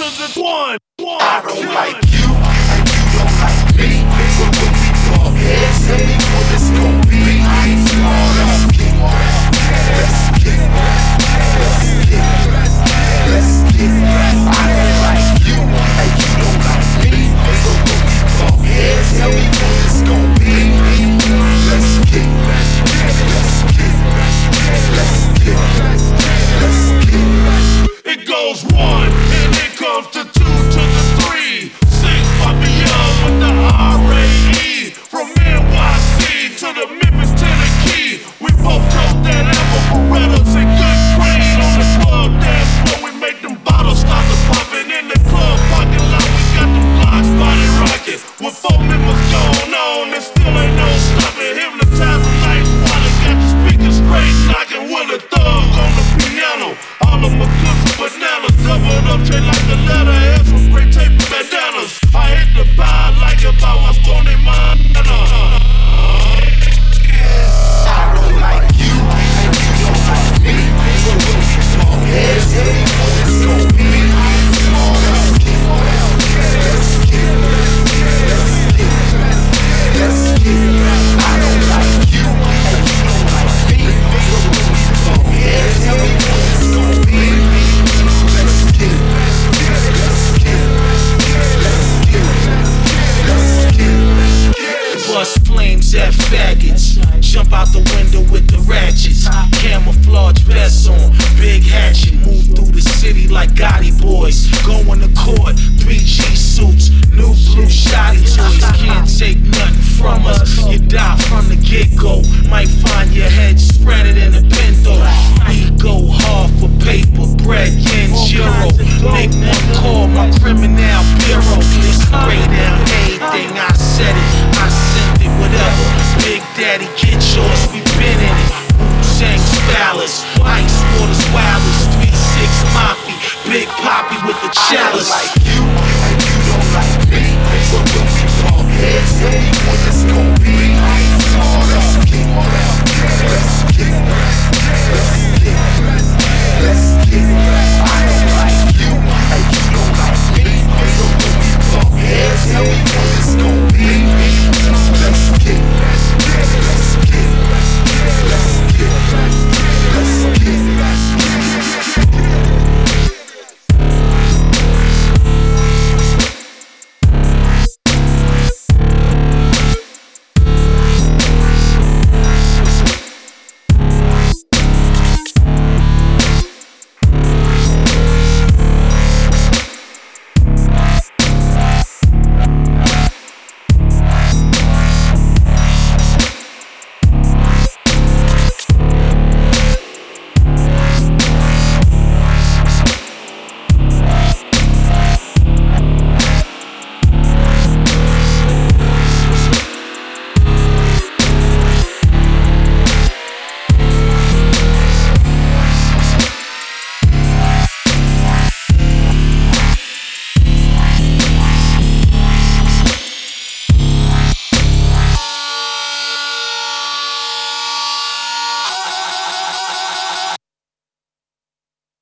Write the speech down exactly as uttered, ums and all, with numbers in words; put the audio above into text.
the one. One. I don't like you, and you don't like me. So when we bump heads, tell me what it's gon' be. Let's get, let's get, let's get, let's get. I don't like you, and you don't like me. So when we bump heads, tell me what it's gon' be. Let's get, let's get, let's get, let's get. It goes one, and it comes to two, to the three. Six by beyond with the R A E. From N Y C to the Memphis, Tennessee. We both took that apple Beretta